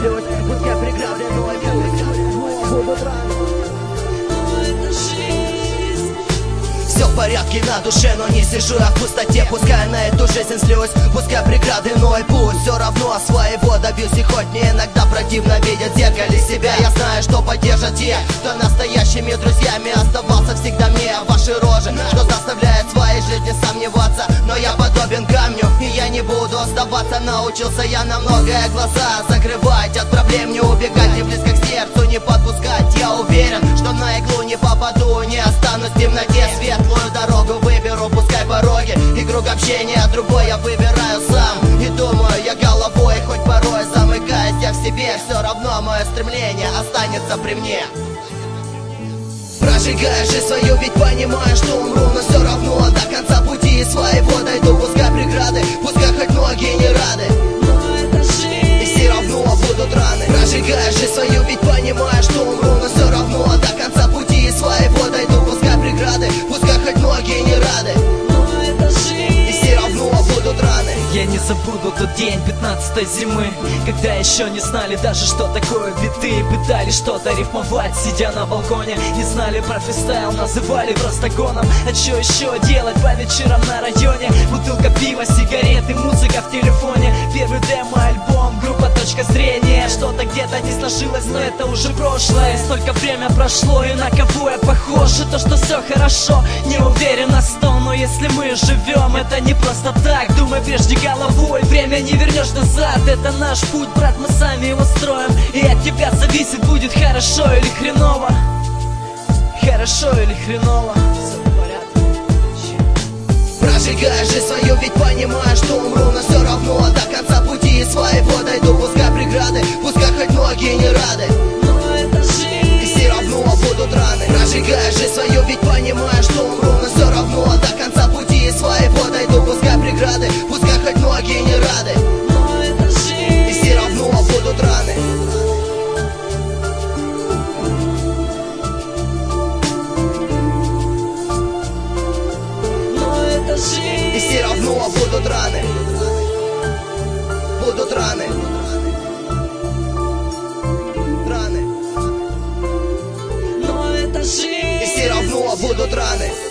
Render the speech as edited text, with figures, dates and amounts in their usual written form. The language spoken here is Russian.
слез, пускай преграды, но и пусть будут раны. Все в порядке на душе, но не сижу я в пустоте. Пускай на эту жизнь слюсь, пускай преграды, но и пусть. Все равно своего добьюсь, и хоть мне иногда противно видеть в зеркале себя, я знаю, что поддержат те, кто настоящими друзьями оставался всегда мне. Ваши рожи, что заставляет в своей жизни сомневаться, но я подобен камню, и я не буду сдаваться. Научился я на многое глаза закрывать, от проблем не убегать, не близко к сердцу не подпускать. Я уверен, что на иглу не попаду, не останусь в темноте. Светлую дорогу выберу, пускай пороги и круг общения другой я выбираю сам. И думаю я головой, хоть порой замыкаюсь я в себе, все равно мое стремление останется при мне. Прожигаю жизнь свою, ведь понимаю, что умру, но все равно до конца пути своего дойду. Пускай преграды, пускай хоть многие не рады, и все равно будут раны. Прожигаю жизнь свою, ведь понимаю, что умру, но все равно до конца пути своего дойду. Пускай преграды, пускай хоть многие не рады, и все равно будут раны. Я не забуду тот день 15-й зимы, когда еще не знали даже, что такое биты. Пытались что-то рифмовать, сидя на балконе. Не знали про фристайл, называли просто гоном. А что еще делать по вечерам на районе? Бутылка пива, сигареты, музыка в телефоне. Первый демо-альбом, группа «Точка зрения». Что-то где-то не сложилось, но это уже прошлое. Столько время прошло, и на кого я похож? И то, что все хорошо, не уверен на 100. Но если мы живем, это не просто так. Думай прежде головой, время не вернешь назад. Это наш путь, брат, мы сами его строим. И от тебя зависит, будет хорошо или хреново. Хорошо или хреново. Прожигаю жизнь свою, ведь понимаю, что умру, но все равно до конца пути своего дойду. Пускай преграды, пускай хоть многие не рады, и все равно будут раны. Прожигаю жизнь свою, ведь понимаю, что умру, но все равно до конца пути своего дойду. Пускай преграды, пускай хоть многие не рады, и все равно будут раны. И все равно будут раны, будут раны, раны. Но это жизнь. И все равно будут раны.